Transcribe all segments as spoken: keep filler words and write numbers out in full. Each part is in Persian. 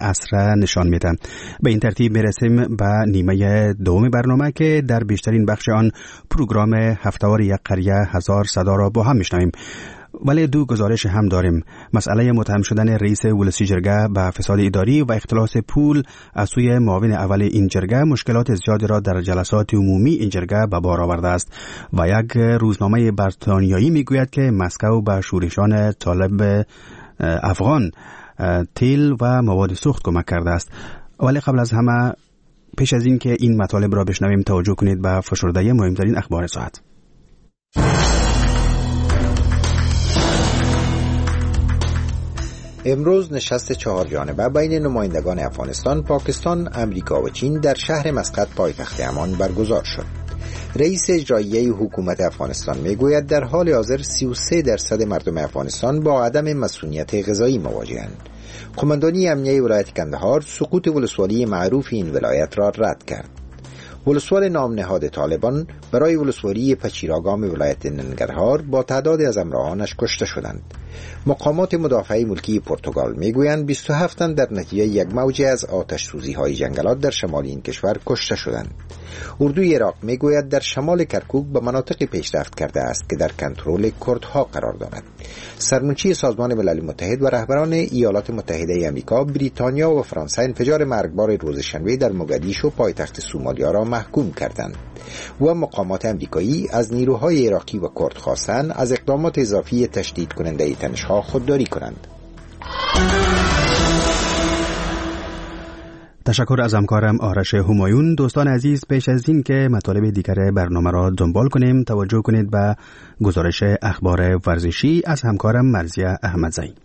عصر نشان میده. به این ترتیب میرسیم به نیمه دوم برنامه که در بیشترین بخش آن پروگرام هفته‌وار یک قریه هزار صدا را با هم میشنویم. ولی دو گزارش هم داریم. مسئله متهم شدن رئیس ولسی جرگه به فساد اداری و اختلاس پول از سوی معاون اول این جرگه مشکلات زیادی را در جلسات عمومی این جرگه به بار آورده است و یک روزنامه بریتانیایی میگوید که مسکو به شورشان طالب افغان تیل و مواد سوخت کمک کرده است. ولی قبل از همه پیش از این که این مطالب را بشنویم توجه کنید به فشرده مهمترین اخبار ساعت. امروز نشست چهار جانبه بین نمایندگان افغانستان، پاکستان، امریکا و چین در شهر مسقط پایتخت عمان برگزار شد. رئیس اجرایی حکومت افغانستان میگوید در حال حاضر سی و سه درصد مردم افغانستان با عدم مسئولیت غذایی مواجهند. قماندانی امنیه ولایت کندهار سقوط ولسوالی معروف این ولایت را رد کرد. ولسوال نام نهاد طالبان برای ولسوالی پچیراگام ولایت ننگرهار با تعداد از همراهانش کشته شدند. مقامات مدافع ملکی پرتغال میگویند بیست و هفت تن در نتیجه یک موج از آتش سوزی های جنگلات در شمال این کشور کشته شدند. اردوی عراق میگوید در شمال کرکوک به مناطقی پیشرفت کرده است که در کنترل کردها قرار دارد. سرمنشی سازمان ملل متحد و رهبران ایالات متحده آمریکا، بریتانیا و فرانسه انفجار مرگبار روز شنبه در موگادیشو پایتخت سومالیا را محکوم کردند و مقامات آمریکایی از نیروهای عراقی و کرد خواستند از اقدامات اضافی تشدید کننده تنش‌ها خودداری کنند. تشکر از همکارم آرش همایون. دوستان عزیز، پیش از این که مطالب دیگر برنامه را دنبال کنیم توجه کنید به گزارش اخبار ورزشی از همکارم مرزیه احمدزئی.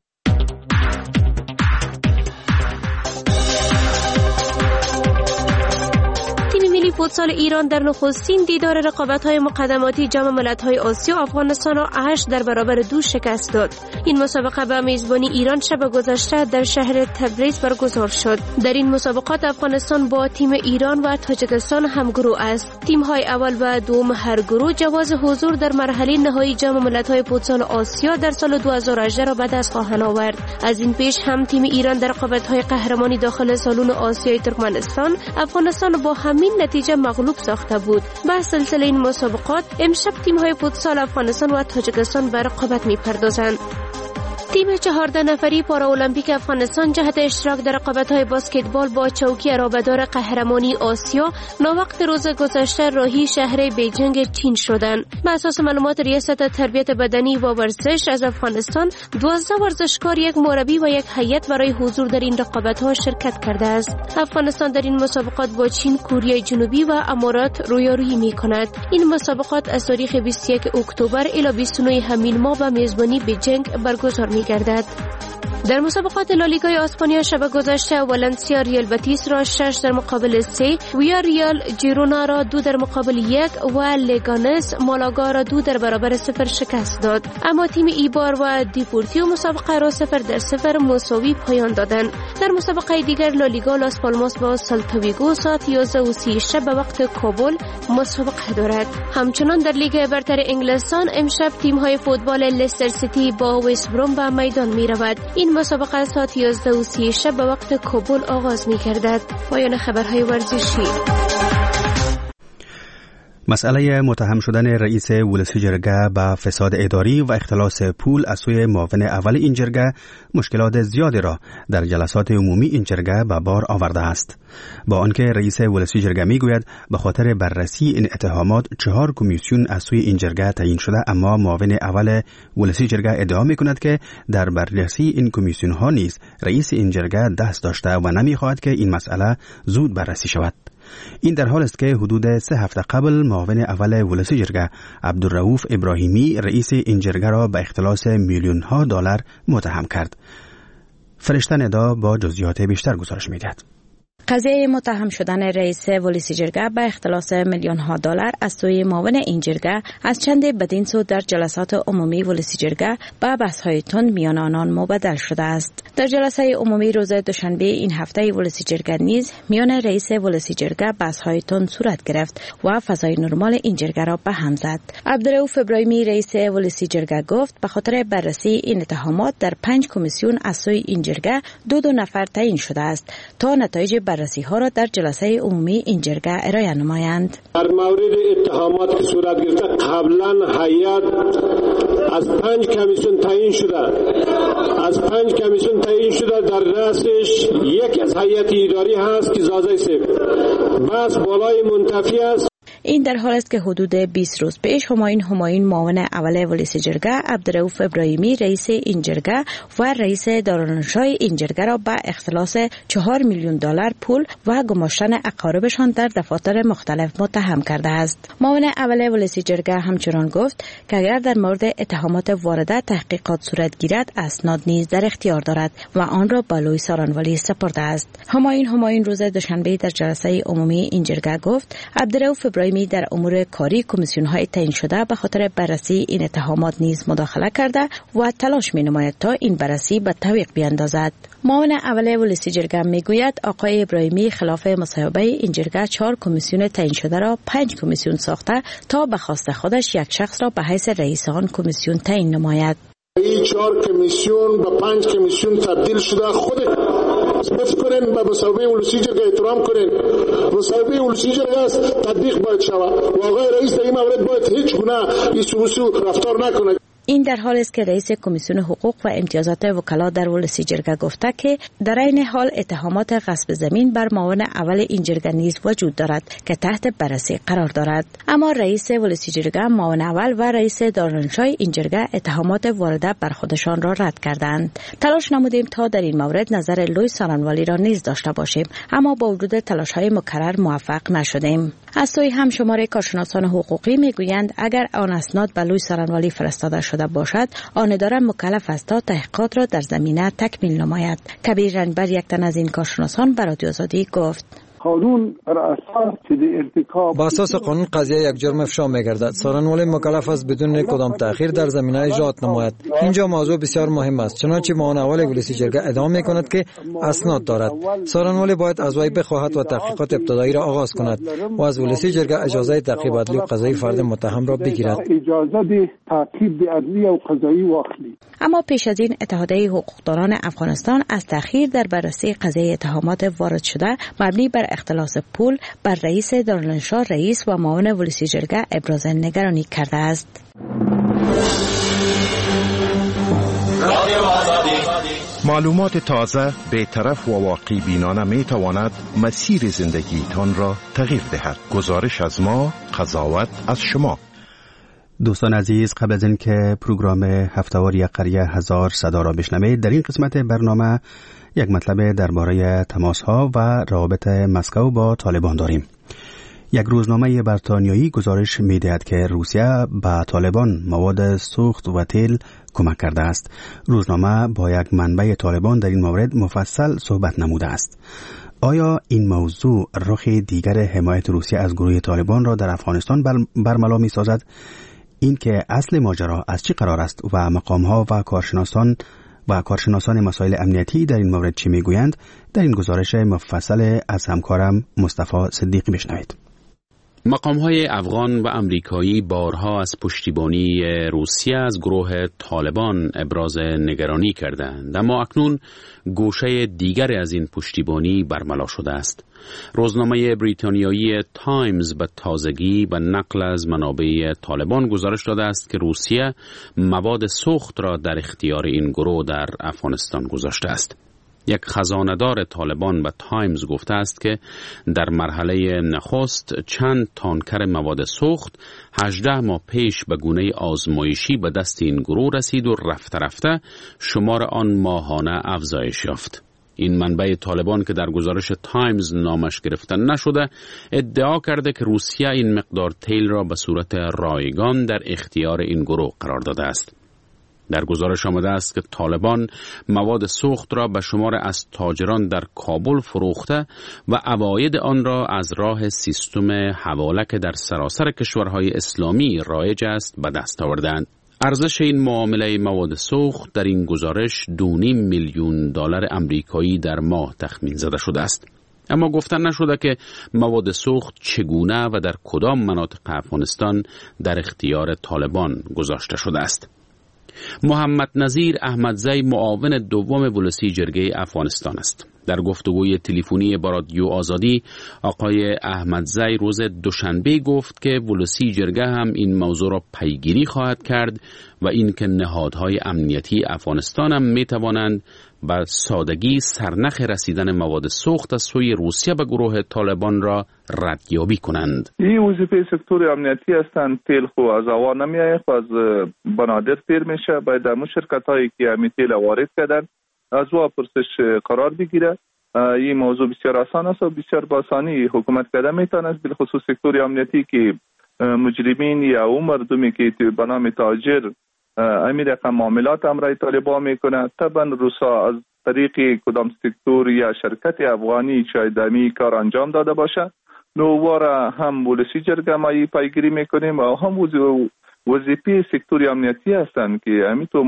فوتسال ایران در نخستین دیدار رقابت‌های مقدماتی جام ملت‌های آسیا افغانستان را هشت در برابر دو شکست داد. این مسابقه به میزبانی ایران شب گذشته در شهر تبریز برگزار شد. در این مسابقات افغانستان با تیم ایران و تاجیکستان همگروه است. تیم‌های اول و دوم هر گروه جواز حضور در مرحله نهایی جام ملت‌های فوتسال آسیا در سال دو هزار و هجده را به دست خواهند آورد. از این پیش هم تیم ایران در رقابت‌های قهرمانی داخل سالن آسیای ترکمنستان افغانستان با همین نتیجه مغلوب ساخته بود. به سلسله این مسابقات امشب تیم‌های فوتسال افغانستان و تاجیکستان به رقابت می‌پردازند. تیم چهارده نفری پاراولمپیک افغانستان جهت اشتراک در رقابت‌های بسکتبال با چوکی ارابه‌دار قهرمانی آسیا ناوقت روز گذشته راهی شهر بیجینگ چین شدند. به اساس معلومات ریاست تربیت بدنی و ورزش از افغانستان، دوازده ورزشکار، یک مربی و یک هیئت برای حضور در این رقابت‌ها شرکت کرده است. افغانستان در این مسابقات با چین، کره جنوبی و امارات رویارویی می‌کند. این مسابقات از تاریخ بیست و یک اکتبر الی بیست و نه همین ماه به میزبانی بیجینگ برگزار می‌گردد. در مسابقات لالیگای اسپانیا شب گذشته ولنسیا ریال بتیس را شش در مقابل سه، ویا ریال جیرونا را دو در مقابل یک و لگانس مالاگا را دو در برابر صفر شکست داد. اما تیم ایبار و دیپورتیو مسابقه را صفر در صفر مساوی پایان دادند. در مسابقه دیگر لالیگا لاس پالماس با سلتا ساعت یازده و سی شب به وقت کابل مسابقه دارد. همچنان در لیگ برتر انگلستان امشب تیم‌های فوتبال لستر سیتی با وست بروم به میدان می‌رود. این مسابقه ساعت یازده و سی شب به وقت کابل آغاز می‌گردد. پایان خبرهای ورزشی. مسئله متهم شدن رئیس ولسی جرگه به فساد اداری و اختلاس پول از سوی معاون اول این جرگه مشکلات زیادی را در جلسات عمومی این جرگه به بار آورده است. با آنکه رئیس ولسی جرگه میگوید به خاطر بررسی این اتهامات چهار کمیسیون از سوی این جرگه تعیین شده، اما معاون اول ولسی جرگه ادعا میکند که در بررسی این کمیسیون ها نیز رئیس این جرگه دست داشته و نمیخواهد که این مسئله زود بررسی شود. این در حال است که حدود سه هفته قبل معاون اول ولسی جرگه عبدالرؤوف ابراهیمی رئیس این جرگه را به اختلاس میلیون ها دلار متهم کرد. فرشته ندا با جزئیات بیشتر گزارش می‌دهد. قضیه متهم شدن رئیس ولسی جرگه به اختلاس میلیون ها دلار از سوی معاون این جرگه از چند بدین سو در جلسات عمومی ولسی جرگه به بحث‌های تند میان آنان مبدل شده است. در جلسه عمومی روز دوشنبه این هفته ولسی جرگه نیز میان رئیس ولسی جرگه بحث‌های تند صورت گرفت و فضای نرمال این جرگه را به هم زد. عبدالرؤوف ابراهیمی رئیس ولسی جرگه گفت به خاطر بررسی این اتهامات در پنج کمیسیون از سوی این جرگه دو دو نفر تعیین شده است تا نتایج بررسی ها را در جلسه عمومی این جرگه ارائه نمایند. در مورد اتهامات که صورت گرفته قبلا هیئت از پنج کمیسیون تعیین شده از پنج کمیسیون تعیین شده در رأسش یک از هیئت اداری هست که زازه سیف بس بالای منتفی است. این در حال است که حدود بیست روز پیش همایون همایون معاون اول ولسی جرگه، عبدالرؤوف ابراهیمی رئیس این جرگه و رئیس دارالانشای این جرگه را به اختلاس چهار میلیون دلار پول و گماشتن اقاربشان در دفاتر مختلف متهم کرده است. معاون اول ولسی جرگه همچنان گفت که اگر در مورد اتهامات وارده تحقیقات صورت گیرد اسناد نیز در اختیار دارد و آن را به لوی سارانوالی سپرده است. همایون همایون روز دوشنبه در جلسه عمومی این جرگه گفت عبدالرؤوف ابراهیمی در امور کاری کمیسیون های تعیین شده به خاطر بررسی این اتهامات نیز مداخله کرده و تلاش می نماید تا این بررسی به تعویق بیاندازد. معاون اول ولسی جرگه می گوید آقای ابراهیمی خلاف مصوبه این جرگه چهار کمیسیون تعیین شده را پنج کمیسیون ساخته تا به خواست خودش یک شخص را به حیث رئیس آن کمیسیون تعیین نماید. این چهار کمیسیون به پنج کمیسیون تبدیل شده. خود حفظ کنین به مصوبه ولسی جرگه احترام کنین. مصوبه ولسی جرگه است تطبیق باید شود و آقای رئیس در این مورد باید هیچ گونه ایسوسو رفتار نکنه. این در حال است که رئیس کمیسیون حقوق و امتیازات وکلا در ولسی جرگه گفته که در این حال اتهامات غصب زمین بر معاون اول این جرگه نیز وجود دارد که تحت بررسی قرار دارد. اما رئیس ولسی جرگه، معاون اول و رئیس دارالانشای این جرگه اتهامات وارده بر خودشان را رد کردند. تلاش نمودیم تا در این مورد نظر لوی سارانوالی را نیز داشته باشیم، اما با وجود تلاش‌های مکرر موفق نشدیم. از سوی هم شماره کارشناسان حقوقی میگویند اگر آن اسناد به لوی سارانوالی فرستاده شده باشد، آن اداره مکلف است تا تحقیقات را در زمینه تکمیل نماید. کبیر رنگبر یک تن از این کارشناسان به رادیو آزادی گفت قانون بر اساس ارتکاب با اساس قانون قضیه یک جرم افشا می‌گردد. سارانوالی مکلف است بدون کدام تأخیر در زمینه اجرات نماید. اینجا موضوع بسیار مهم است، چنانچه معاون اول ولسی جرگه ادعا می‌کند که اسناد دارد. سارانوالی باید از وی بخواهد و تحقیقات ابتدایی را آغاز کند و از ولسی جرگه اجازه تعقیب عدلی و قضایی فرد متهم را بگیرد. اجازه تعقیب عدلی و قضایی واخلی. اما پیش از این اتحادیه حقوقدانان افغانستان از تأخیر در بررسی قضیه اتهامات وارد شده مبنی بر اختلاس پول بر رئیس دارالانشا، رئیس و معاون ولسی جرگه ابراز نگرانی کرده است. معلومات تازه، بی‌طرف و واقعی بینانه می تواند مسیر زندگیتان را تغییر دهد. گزارش از ما، قضاوت از شما. دوستان عزیز، قبل از این که پروگرام هفته‌واری قریه هزار صدا را بشنوید، در این قسمت برنامه یک مطلب درباره تماس‌ها و روابط مسکو با طالبان داریم. یک روزنامه بریتانیایی گزارش می‌دهد که روسیه به طالبان مواد سوخت و تیل کمک کرده است. روزنامه با یک منبع طالبان در این مورد مفصل صحبت نموده است. آیا این موضوع رخ دیگر حمایت روسیه از گروه طالبان را در افغانستان برملا می‌سازد؟ این که اصل ماجرا از چی قرار است و مقام‌ها و کارشناسان و کارشناسان مسائل امنیتی در این مورد چی میگویند؟ در این گزارش مفصل از همکارم مصطفی صدیقی بشنوید. مقام‌های افغان و امریکایی بارها از پشتیبانی روسیه از گروه طالبان ابراز نگرانی کردند، اما اکنون گوشه دیگر از این پشتیبانی برملا شده است. روزنامه بریتانیایی تایمز به تازگی به نقل از منابع طالبان گزارش داده است که روسیه مواد سوخت را در اختیار این گروه در افغانستان گذاشته است. یک خزانه‌دار طالبان به تایمز گفته است که در مرحله نخست چند تانکر مواد سوخت هجده ماه پیش به گونه آزمایشی به دست این گروه رسید و رفته رفته شمار آن ماهانه افزایش یافت. این منبع طالبان که در گزارش تایمز نامش گرفته نشده ادعا کرده که روسیه این مقدار تیل را به صورت رایگان در اختیار این گروه قرار داده است. در گزارش آمده است که طالبان مواد سوخت را به شمار از تاجران در کابل فروخته و عواید آن را از راه سیستم حواله که در سراسر کشورهای اسلامی رایج است به دست آوردند. ارزش این معامله مواد سوخت در این گزارش دو و نیم میلیون دلار آمریکایی در ماه تخمین زده شده است. اما گفتن نشده که مواد سوخت چگونه و در کدام مناطق افغانستان در اختیار طالبان گذاشته شده است. محمد نظیر احمدزی معاون دوم ولسی جرگه افغانستان است. در گفتگوی تلفنی با رادیو آزادی آقای احمدزی روز دوشنبه گفت که ولسی جرگه هم این موضوع را پیگیری خواهد کرد و اینکه نهادهای امنیتی افغانستان هم می توانند به سادگی سرنخ رسیدن مواد سوخت از سوی روسیه به گروه طالبان را ردیابی کنند. این وظیفه سکتور امنیتی هستند. تیل خو از هوا نمیآید، از بنادر تیر میشه. باید همون شرکت هایی که همین تیل وارد کردن از او پرسش قرار بگیره. این موضوع بسیار آسان است و بسیار با آسانی حکومت کردن میتونه است، بالخصوص سکتور امنیتی که مجرمین یا اون مردمی که به نام تاجر امیر رقم معاملات امرای طالبان میکنه، طبعا روسا از طریق کدام سکتور یا شرکت افغانی شاید امی کار انجام داده باشه. نووارا هم ولسی جرگه ما پیگیری میکنیم و هم وظیفه سکتور امنیتی هستند که همین تو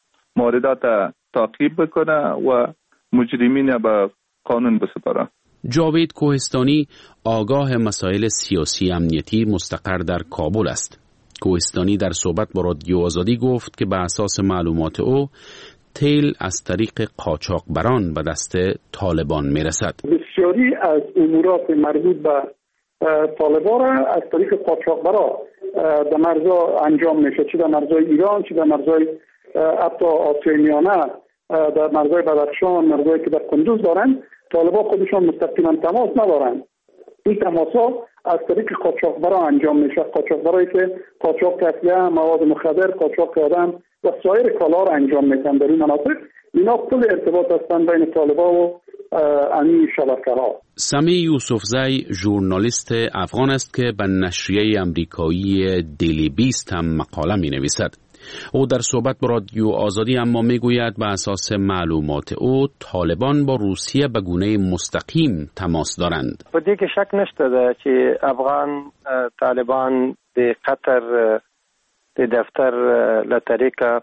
موردات تعقیب بکنه و مجرمین به قانون بسپاره. جاوید کوهستانی آگاه مسائل سیاسی امنیتی مستقر در کابل است. کوهستانی در صحبت با رادیو آزادی گفت که به اساس معلومات او تیل از طریق قاچاقبران به دست طالبان میرسد. بسیاری از امورات مربوط به طالبان را از طریق قاچاقبران در مرزها انجام میشه، چه در مرزهای ایران چه در مرزهای حتی آسیای میانه، در مرزهای بدخشان، مرزهایی که در کندوز دارن. طالبان خودشان مستقیما تماس ندارن. این تماسا از طریق قاچاقبران انجام میشه. قاچاقبرایی که قاچاق اسلحه، مواد مخدر، قاچاق آدم و سایر کالا را انجام میدن در این مناطق. اینا کل ارتباط هستند بین طالبان و این شبکه ها. سمی یوسفزی ژورنالیست افغان است که به نشریه امریکایی دیلی بیست هم مقاله می نویسد. او در صحبت با رادیو آزادی اما میگوید به اساس معلومات او طالبان با روسیه به گونه مستقیم تماس دارند. په دې کې شک نشته ده چې افغان طالبان د قطر د دفتر له طریقه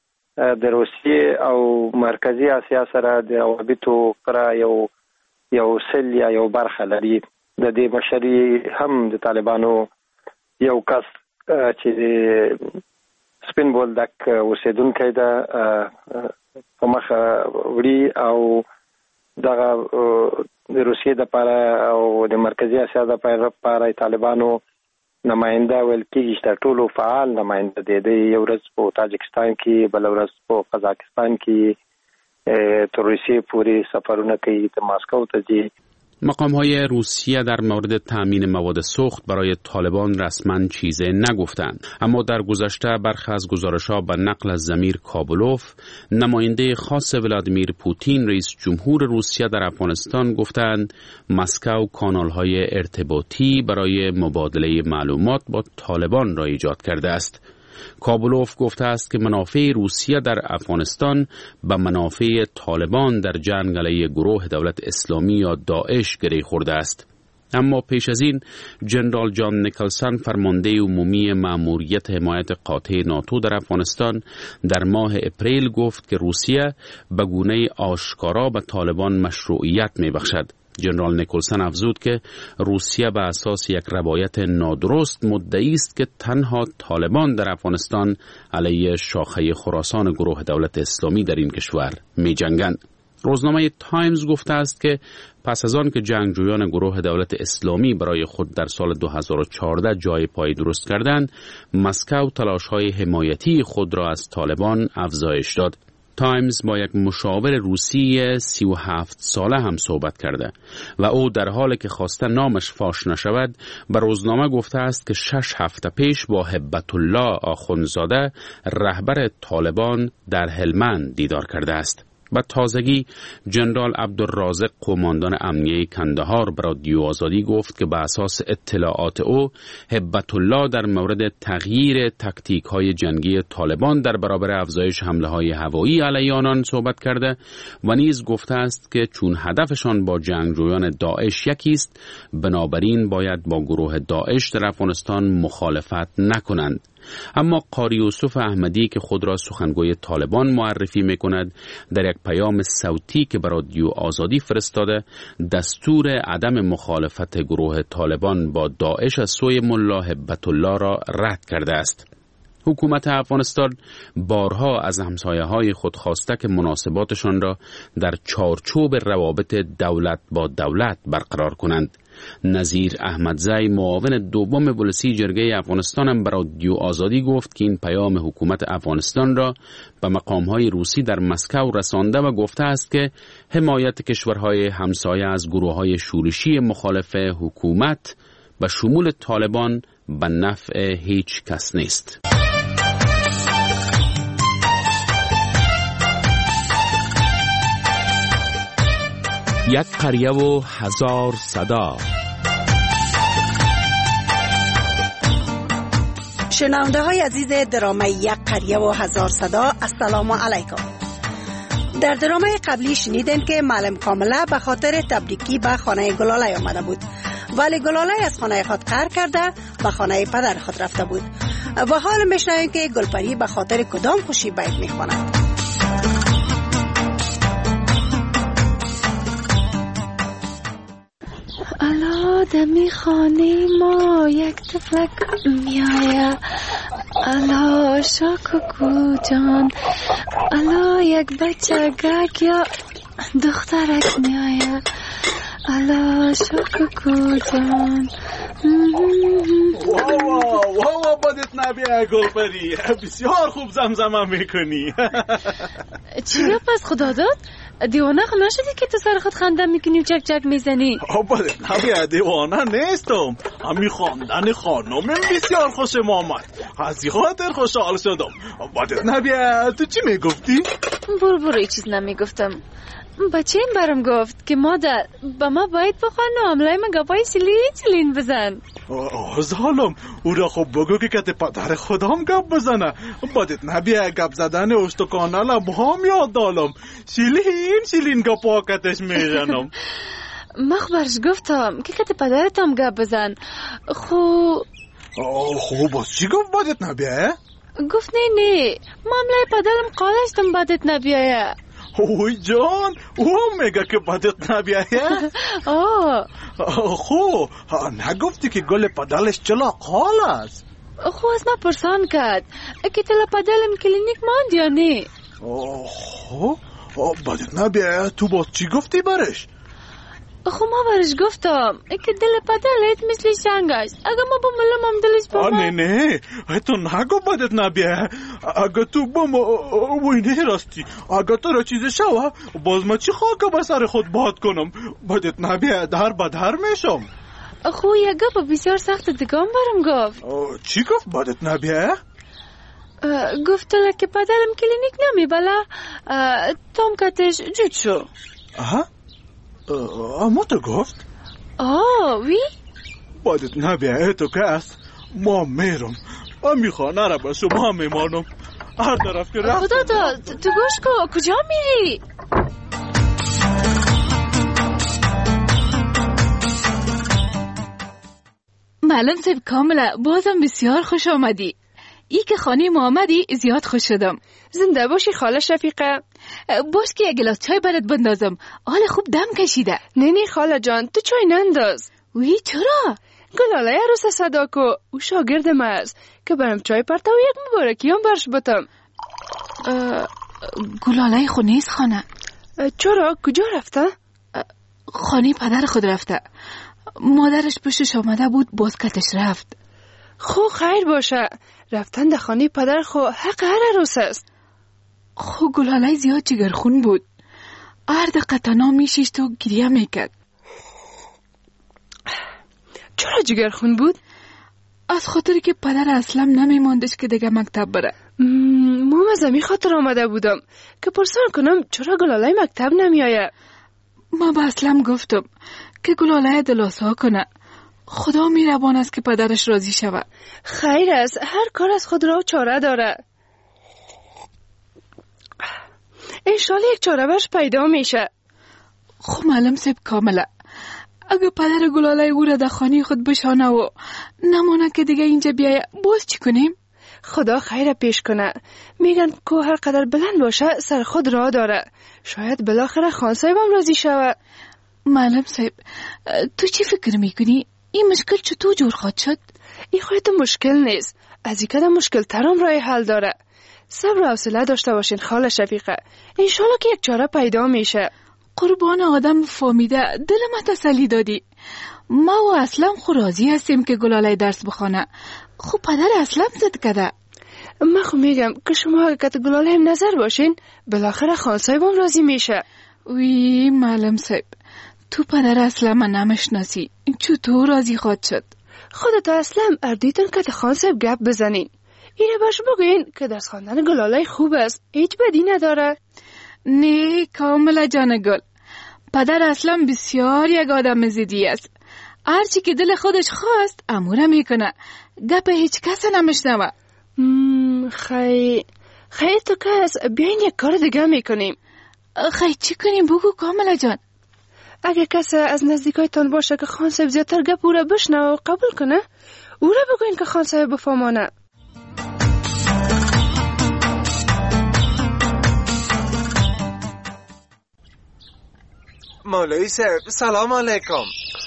د روسیې او مرکزی اسیا سره د روابطو پر یو یو سل یا یو برخه لري. د دې مشري هم د طالبانو یو کس چې سپین بولدک اوسیدونکی ده په مخه وړي او دغه د روسیې دپاره او د مرکزي اسیا دپاره طالبانو نماینده ویل کېږي چې تر ټولو فعال نماینده دی. دی یو ورځ په تاجکستان کې، بله ورځ په قزاقستان کې تر روسیې پورې سفرونه کوي، د ماسکو ته ځي. مقام‌های روسیه در مورد تأمین مواد سوخت برای طالبان رسما چیزی نگفتند، اما در گذشته برخی از گزارش‌ها به نقل از ضمیر کابلوف، نماینده خاص ولادیمیر پوتین رئیس جمهور روسیه در افغانستان گفتند مسکو کانال‌های ارتباطی برای مبادله معلومات با طالبان را ایجاد کرده است. کابلوف گفته است که منافع روسیه در افغانستان به منافع طالبان در جنگ علیه گروه دولت اسلامی یا داعش گره خورده است. اما پیش از این جنرال جان نیکلسن فرمانده عمومی مأموریت حمایت قاطع ناتو در افغانستان در ماه اپریل گفت که روسیه به گونه آشکارا به طالبان مشروعیت می‌بخشد. جنرال نیکلسن افزود که روسیه به اساس یک روایت نادرست مدعی است که تنها طالبان در افغانستان علیه شاخه خراسان گروه دولت اسلامی در این کشور می جنگند. روزنامه تایمز گفته است که پس از آن که جنگجویان گروه دولت اسلامی برای خود در سال دو هزار و چهارده جای پای درست کردند، مسکو تلاش‌های حمایتی خود را از طالبان افزایش داد. تایمز با یک مشاور روسی سی و هفت ساله هم صحبت کرده و او در حالی که خواسته نامش فاش نشود به روزنامه گفته است که شش هفته پیش با هبت الله آخوندزاده رهبر طالبان در هلمند دیدار کرده است. و تازگی جنرال عبدالرازق قماندان امنیه کندهار به رادیو آزادی گفت که به اساس اطلاعات او هبت الله در مورد تغییر تکتیک های جنگی طالبان در برابر افزایش حمله های هوایی علیه آنان صحبت کرده و نیز گفته است که چون هدفشان با جنگجویان داعش یکی است، بنابراین باید با گروه داعش در افغانستان مخالفت نکنند. اما قاری یوسف احمدی که خود را سخنگوی طالبان معرفی می‌کند، در یک پیام صوتی که به رادیو آزادی فرستاده، دستور عدم مخالفت گروه طالبان با داعش از سوی ملا هبت الله را رد کرده است. حکومت افغانستان بارها از همسایه‌های خود خواسته که مناسباتشان را در چارچوب روابط دولت با دولت برقرار کنند. نظیر احمدزی معاون دوم ولسی جرگه افغانستان هم برای رادیو آزادی گفت که این پیام حکومت افغانستان را به مقام‌های روسی در مسکو رسانده و گفته است که حمایت کشورهای همسایه از گروه‌های شورشی مخالف حکومت به شمول طالبان به نفع هیچ کس نیست. یک قریه و هزار صدا. شنونده های عزیز درامه یک قریه و هزار صدا، السلام علیکم. در درامه قبلی شنیدین که معلم کامله به خاطر تبریکی به خانه گلاله آمده بود، ولی گلاله از خانه خود قهر کرده به خانه پدر خود رفته بود. و حال میشنویم که گلپری به خاطر کدام خوشی بیت میخواند. الا دمی خانه ما یک طفلک میآید، الا شاکوکو جان، الا یک بچه گک یا دخترک میآید، الا شاکوکو جان. واو واو بدت نبیه گلپری، بسیار خوب زمزمه میکنی. چی رو پس خدا داد؟ دیوانه خو نشدی که تو سر خود خنده میکنی و چک چک میزنی؟ بدت نبیه دیوانه نیستم، همی خواندن خانم بسیار خوشم آمد، از خاطر خوشحال شدم. بدت نبیه تو چی میگفتی؟ برو برو ای چیز نمیگفتم. بچه این برام گفت که مادر با ما باید بخوان و عملای من گپای سیلین سیلین بزن. ظالم، او را خب بگو که کت پدر خودم گپ بزنه. بدت نبیه گپ زدن اشتکانه لبهام یاد دالم، سیلین سیلین گپا کتش میزنم. مخبرش گفتم که کت پدرتم گپ بزن. خو خو باز چی گفت بدت نبیه؟ گفت نه نه معاملای پدرم قالشتم بدت نبیه. اوی جان، او هم میگه که بدت نبیه؟ آه خو نگفتی که گل پدلش چلا قال است؟ خو از ما پرسان کرد که تلا پدلم کلینیک ماند یا نه. خو بدت نبیه تو باز چی گفتی برش؟ خو ما برش گفتم که دل پدلت مثل شنگ است، اگه ما بملم هم دلش با ما. نه نه تو نگو بدت نبیه، اگه تو بم وینه راستی، اگه تو را چیز شوه باز ما چی خاکه به سر خود باد کنم؟ بدت نبیه در بدر میشم. خو یه گپ بسیار سخت دگام برم گفت. چی گفت بدت نبیه؟ گفت که پدرم کلینیک نمی بلا تام کتش جود شو. آها اما تو گفت؟ آه وی؟ بدت نبیه تو که است ما میرم و میخوانه را به شما میمانم، هر طرف که رفتم. خدا داد تو گوش کو کجا میری؟ معلم صاحب کاملا بازم بسیار خوش آمدی. ای که خانه ما آمدی زیاد خوش شدم. زنده باشی خاله شفیقه. باش که یک گلاس چای برات بندازم، حال خوب دم کشیده. نه نه خاله جان تو چای ننداز. وی چرا؟ گلاله عروس صدا کو او شاگرد ما است که برم چای پرتا و یک مبارکی هم برش بتم. گلاله خو نیست خانه. چرا؟ کجا رفته؟ خانه پدر خود رفته، مادرش پشتش آمده بود باز کتش رفت. خو خیر باشه، رفتن در خانه پدر خو حق هر عروس است. خو گلاله زیاد جگرخون بود، هر دقیقه تنها میشیشت و گریه میکرد. چرا جگرخون بود؟ از خاطری که پدر اصلا نمیماندش که دیگه مکتب بره. مام از امی خاطر آمده بودم که پرسان کنم چرا گلاله مکتب نمیایه. ما به اسلم گفتم که گلاله دلاسا کنه. خدا میربان است که پدرش راضی شود. خیر است، هر کار از خود را چاره داره. انشالله یک چاره برش پیدا میشه. خب معلم صاحب کامله، اگه پدر گلاله او را در خانه خود بشانه و نمانه که دیگه اینجا بیایه باز چی کنیم؟ خدا خیر پیش کنه. میگن که هر قدر بلند باشه سر خود راه داره. شاید بالاخره خان صاحبم راضی شود. معلم صاحب تو چی فکر میکنی؟ این مشکل چطور جور خواهد شد؟ این خواهد مشکل نیست، از این قدر مشکل ترم راه حل داره. صبر و حوصله داشته باشین خاله شفیقه، انشالله که یک چاره پیدا میشه. قربان آدم فهمیده دل ما تسلی دادی. ما و اسلم خو راضی هستیم که گلاله درس بخونه. خب پدر اسلم زد کده. من خو میگم که شما اگه کت گلاله هم نظر باشین بالاخره خان صاحبم راضی میشه. وی معلم صاحب تو پدر اسلم نمشناسی، چطور راضی خواهد شد؟ خودت اسلم اردیتون که خان صاحب گپ بزنین. اینه باش بگوین که درس خواندن گلاله خوب است، هیچ بدی نداره. نه کاملا جان گل، پدر اسلم بسیار یک آدم زیدی است. هرچی که دل خودش خواست اموره میکنه، گپ هیچ کس نمیشنوه. خی خی تو کس بیاین یک کار دیگه میکنیم. خی چی کنیم بگو کاملا جان. اگه کس از نزدیکایتان باشه که خان صاحب زیادتر گپ او را بشنوه و قبول کنه، او را بگوین که خان صاحب بفهمانه. مولوی صاحب سلام علیکم.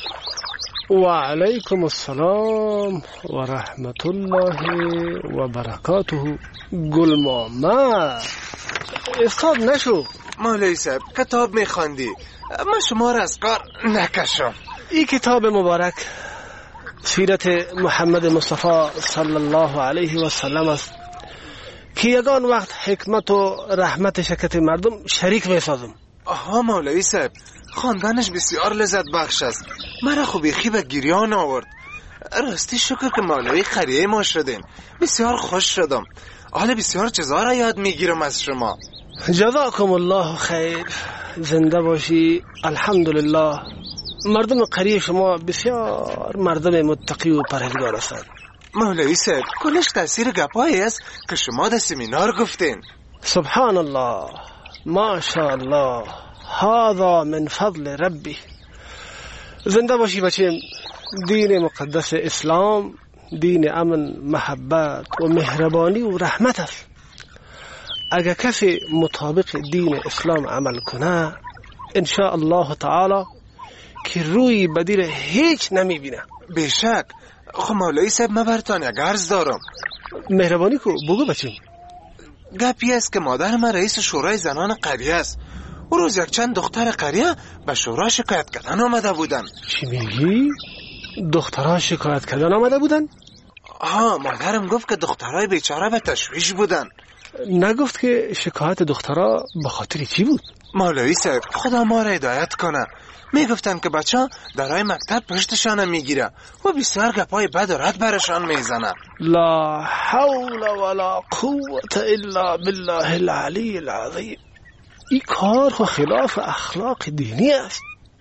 و علیکم السلام و رحمت الله و برکاته. گل ماما استاد نشو. مولوی صاحب کتاب میخواندی، من شما را از کار نکشم. این کتاب مبارک سیرت محمد مصطفی صلی الله علیه و سلم است که یگان وقت حکمت و رحمت شکت مردم شریک میسازم. آها مولوی صاحب خواندنش بسیار لذت بخش است. مرا خوبی خی به گریان آورد. راستی شکر که مولوی قریه ما شدین. بسیار خوش شدم. حالا بسیار چیزا را یاد میگیرم از شما. جزاکم الله خیر. زنده باشی. الحمدلله مردم قریه شما بسیار مردم متقی و پرهیزگار هستند. مولوی صاحب کلش تاثیر گپایی است که شما در سمینار گفتین. سبحان الله ما شاء الله هذا من فضل ربی. زنده باشی بچیم. دین مقدس اسلام دین امن، محبت و مهربانی و رحمت است. اگر کسی مطابق دین اسلام عمل کنه ان شاء الله تعالی که روی بدی هیچ نمی بینه. بیشک. خب مولوی صاحب من برتان یک عرض دارم. مهربانی کو بگو بچیم. گپی است که مادر من رئیس شورای زنان قریه است. او روز یک چند دختر قریه به شورا شکایت کردن آمده بودن. چی میگی؟ دخترها شکایت کردن آمده بودن؟ ها مادرم گفت که دخترهای بیچاره به تشویش بودن. نگفت که شکایت دخترها به خاطر چی بود؟ مولوی صاحب خدا ما را هدایت کنه. میگفتن که بچه ها درهای مکتب پشتشان میگیره و بسیار گپای بد و رد برشان میزنه. لا حول ولا قوت الا بالله العلی العظیم. این کار خلاف اخلاق دینی است.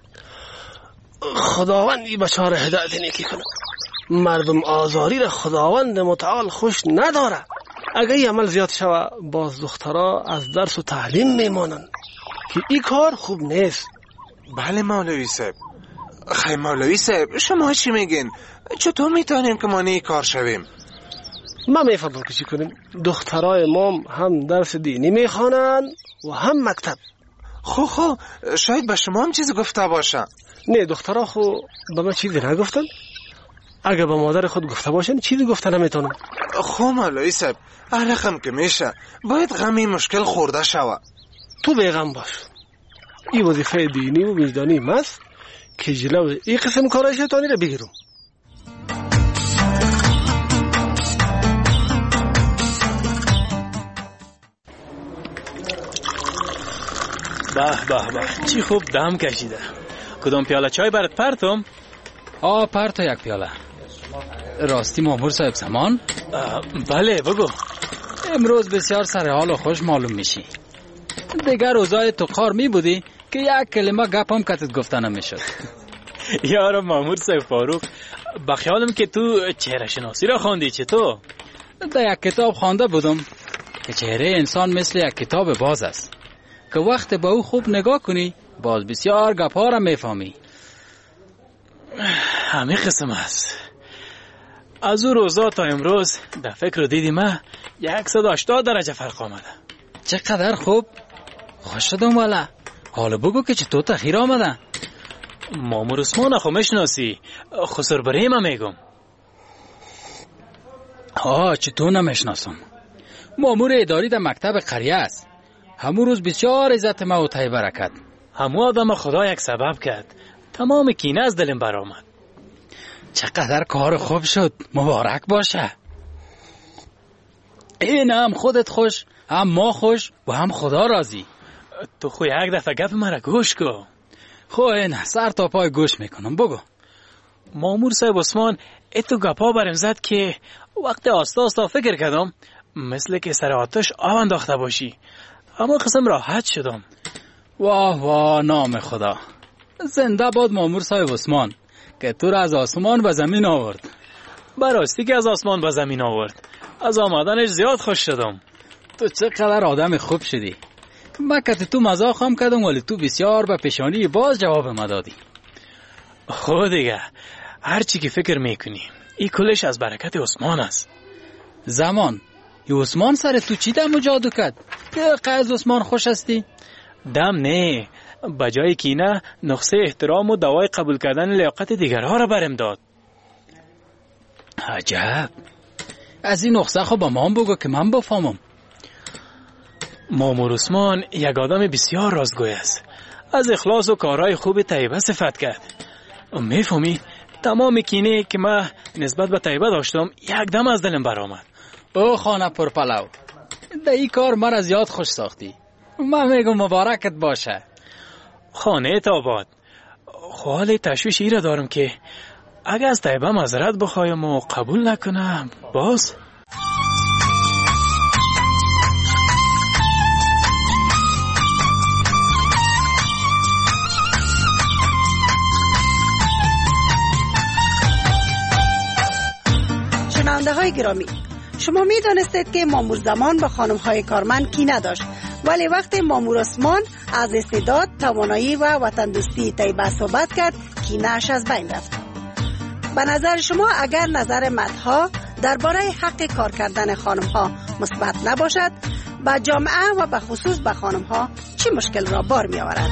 خداوند این بچه ها را هدایت نیکی کنه. مردم آزاری را خداوند متعال خوش نداره. اگه این عمل زیاد شوه باز دخترها از درس و تعلیم میمانند که این کار خوب نیست. بله مولوی صاحب. خیلی مولوی صاحب شما چی میگین؟ چطور میتونیم که ما نی کار شویم؟ ما میفهمم که چی کنیم. دخترای مام هم درس دینی میخوانن و هم مکتب. خو خو شاید به شما هم چیزی گفته باشن. نه دخترها خو به من چیزی نگفتن. اگه به مادر خود گفته باشن چیزی گفته نمیتونم. خو مولوی صاحب هر رقم که میشه باید غمی مشکل خورده شوه. تو بیغم باش. این وظیفه دینی و وجدانی ماست که جلو این قسم کارهای شیطانی را بگیرم. به به به چی خوب دم کشیده. کدام پیاله چای برات پرتم؟ آه پرتا یک پیاله. راستی مامور صاحب زمان؟ بله بگو. امروز بسیار سر حال و خوش معلوم میشی. دیگر روزای تو قار می بودی که یک کلمه گپ هم کتت گفته نمیشد. یارو مامور صاحب فاروق، بخیالم که تو چهره شناسی را خواندی. چطور؟ در یک کتاب خوانده بودم که چهره انسان مثل یک کتاب باز است که وقت با او خوب نگاه کنی باز بسیار گپا را میفهمی. همین قسم است. از او روزا تا امروز در فکر رو دیدی من صد و هشتاد درجه فرق آمده. چقدر خوب. خوش شدم والا. حالا بگو که چطور تغییر آمده؟ مامور عثمان خو میشناسی؟ خسر برای من میگم. آه چطور نمیشناسم؟ مامور اداری در مکتب قریه است. همون روز بسیار عزت ما و طیبه برکت. همون آدم خدا یک سبب کرد تمام کینه از دلم برآمد. چقدر کار خوب شد. مبارک باشه. این هم خودت خوش، هم ما خوش و هم خدا راضی. تو خو یک دفعه گپ مرا گوش کن. خو این سر تا پای گوش میکنم. بگو. مامور صاحب عثمان اتو گپا برم زد که وقت آستا آستا فکر کردم مثل که سر آتش آب انداخته باشی. اما قسم راحت شدم. واه واه نام خدا. زنده باد مامور صاحب عثمان که تو را از آسمان به زمین آورد. براستی که از آسمان به زمین آورد. از آمدنش زیاد خوش شدم. تو چقدر آدم خوب شدی. من که تو مزاق هم کردم ولی تو بسیار به پیشانی باز جواب ما دادی. خود دیگه هر چی که فکر میکنی این کلش از برکت عثمان است. زمان ی عثمان سر تو چی دم و جادو کرد که از عثمان خوش هستی؟ دم نه، بجای کینه نقصه احترام و دوای قبول کردن لیاقت دیگرها را برم داد. عجب. از این نقصه خو با من بگو که من بفهمم. مامور عثمان یک آدم بسیار رازگوی است. از اخلاص و کارهای خوب طیبه صفت کرد. میفهمی تمام کینه که من نسبت به طیبه داشتم یک دم از دلم برآمد. او خانه پر پلو، در این کار مرا زیاد خوش ساختی. من میگم مبارکت باشه. خانه تاباد. حال تشویش ای را دارم که اگه از طیبه معذرت بخوایم و قبول نکنم باز. شنونده های گرامی، شما می دانستید که مامور زمان به خانم های کارمند کینه داشت، ولی وقتی مامور عثمان از استعداد، توانایی و وطن دوستی طیبه صحبت کرد کینه‌اش از بین رفت. به نظر شما اگر نظر مدها درباره حق کار کردن خانم ها مثبت نباشد، به جامعه و به خصوص به خانم ها چه مشکل را بار می آورد؟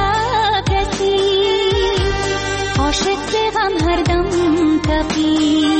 عاشق غم هر دم تپید